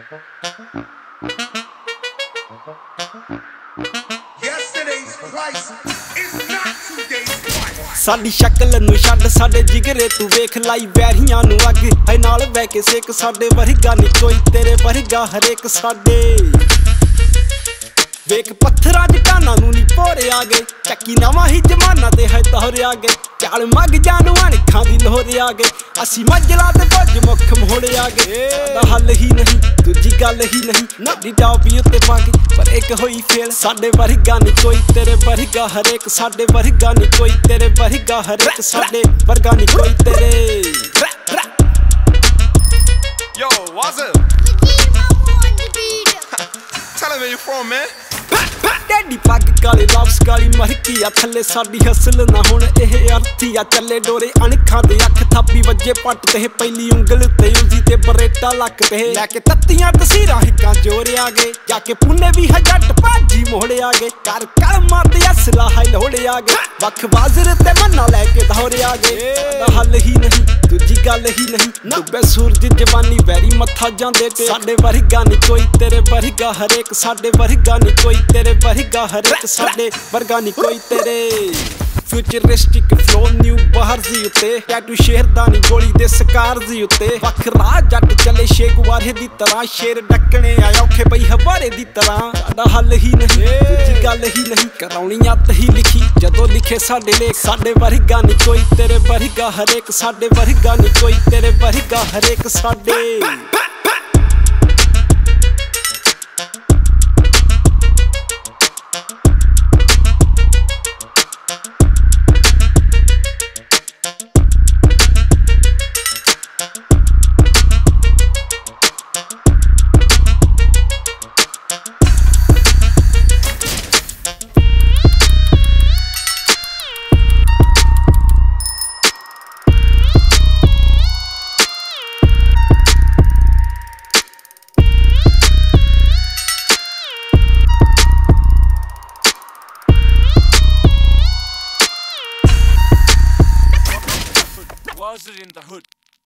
Yesterday's price is not today's price. ਸਾਡੀ ਸ਼ਕਲ ਨੂੰ ਛੱਡ ਸਾਡੇ ਜਿਗਰੇ ਤੂੰ ਵੇਖ ਲਾਈ ਵੈਰੀਆਂ ਨੂੰ ਅੱਗ ਐ ਨਾਲ ਬਹਿ ਕੇ ਸੇਕ ਸਾਡੇ ਵਰਗਾ ਨਹੀਂ ਕੋਈ ਤੇਰੇ ਵਰਗਾ ਹਰੇਕ ਸਾਡੇ ਵੇਖ ਪੱਥਰਾਂ ਚ ਕਾਨਾਂ ਨੂੰ ਨੀ ਪੋਰੇ ਆ ਗਏ ਚੱਕੀ ਨਵਾਂ ਹੀ ਜ਼ਮਾਨਾ ਤੇ ਹੈ ਤਹਰੇ ਆ ਗਏ ਚਾਲ ਮੱਗ ਜਾਨੂੰ ਅਣਖਾਂ ਦੀ ਲੋਹਰੇ ਆ ਗਏ ਅਸੀਂ ਮੱਜਲਾ ਤੇ ਭੱਜ ਮੁੱਖ ਮੋੜੇ ਆ ਗਏ ਦਾ ਹੱਲ ਹੀ ਨਹੀਂ ਦੂਜੀ ਗੱਲ ਹੀ ਨਹੀਂ ਨਾਡੀ ਡਾਬੀ ਉੱਤੇ ਪਾ ਕੇ ਪਰ ਇੱਕ ਹੋਈ ਫੇਲ ਸਾਡੇ ਵਰਗਾ ਨਹੀਂ ਕੋਈ ਤੇਰੇ ਵਰਗਾ ਹਰੇਕ ਸਾਡੇ ਵਰਗਾ ਨਹੀਂ ਕੋਈ ਤੇਰੇ ਵਰਗਾ ਹਰੇਕ ਸਾਡੇ ਵਰਗਾ ਨਹੀਂ ਕੋਈ ਤੇਰੇ Yo, what's up? Tell him where you from, man. Daddy ਪੱਗ ਕਾਲੀ ਲਾਪਸ ਕਾਲੀ ਮਰਕੀ ਆ ਥੱਲੇ ਸਾਡੀ ਹਸਲ ਨਾ ਹੁਣ ਇਹ ਅਰਥੀ ਆ ਚੱਲੇ ਡੋਰੇ ਅਣਖਾਂ ਦੇ ਅੱਖ ਥਾਪੀ ਵੱਜੇ ਪੱਟ ਤੇ ਪਹਿਲੀ ਉਂਗਲ ਤੇ ਉਜੀ ਤੇ ਬਰੇਟਾ ਲੱਕ ਤੇ ਲੈ ਕੇ ਤੱਤੀਆਂ ਤਸੀਰਾਂ ਹਿੱਕਾਂ ਜੋਰ ਆ ਗਏ ਜਾ ਕੇ ਪੁੰਨੇ ਵੀ ਹਜੱਟ ਭਾਜੀ ਮੋੜ ਆ ਗਏ ਕਰ ਕਲਮਾਂ ਤੇ ਅਸਲਾ ਹਾਈ ਲੋੜ ਆ ਗਏ ਵੱਖ ਬਾਜ਼ਰ ਤੇ ਮੰਨਾ ਲੈ ਕੇ ਦੌੜ ਆ ਗਏ ਦਾ ਹੱਲ ਹੀ ਨਹੀਂ ਦੂਜੀ ਗੱਲ ਹੀ ਨਹੀਂ ਡੁੱਬੇ ਸੂਰਜ ਜਵਾਨੀ ਵੈਰੀ ਮੱਥਾ ਜਾਂਦੇ ਤੇ ਸਾਡੇ ਵਰਗਾ ਨਹੀਂ ਕੋਈ ਤੇਰੇ ਵਰਗਾ ਹਰੇਕ ਸਾਡੇ ਵਰਗਾ ਨਹੀਂ ਕੋਈ ਤੇਰੇ ਵਰਗਾ ਹਰੇਕ ਸਾਡੇ ਵਰਗਾ ਨਹੀਂ ਕੋਈ ਤੇਰੇ ਫਿਊਚਰਿਸਟਿਕ ਫਲੋ ਨਿਊ ਬਾਹਰ ਦੀ ਉੱਤੇ ਟੈਟੂ ਸ਼ੇਰ ਦਾ ਨਹੀਂ ਗੋਲੀ ਦੇ ਸਕਾਰ ਦੀ ਉੱਤੇ ਵੱਖਰਾ ਜੱਟ ਚੱਲੇ ਸ਼ੇਗਵਾਰੇ ਦੀ ਤਰ੍ਹਾਂ ਸ਼ੇਰ ਡੱਕਣੇ ਆ ਔਖੇ ਬਈ ਹਵਾਰੇ ਦੀ ਤਰ੍ਹਾਂ ਸਾਡਾ ਹੱਲ ਹੀ ਨਹੀਂ ਦੂਜੀ ਗੱਲ ਹੀ ਨਹੀਂ ਕਰਾਉਣੀ ਅੱਤ ਹੀ ਲਿਖੀ ਜਦੋਂ ਲਿਖੇ ਸਾਡੇ ਲੇਖ ਸਾਡੇ ਵਰਗਾ ਨਹੀਂ ਕੋਈ ਤੇਰੇ ਵਰਗਾ ਹਰੇਕ ਸਾਡੇ ਵਰਗਾ ਨਹੀਂ ਕੋਈ ਤੇਰੇ ਵਰਗਾ ਹਰੇਕ ਸਾਡੇ Was it in the hood?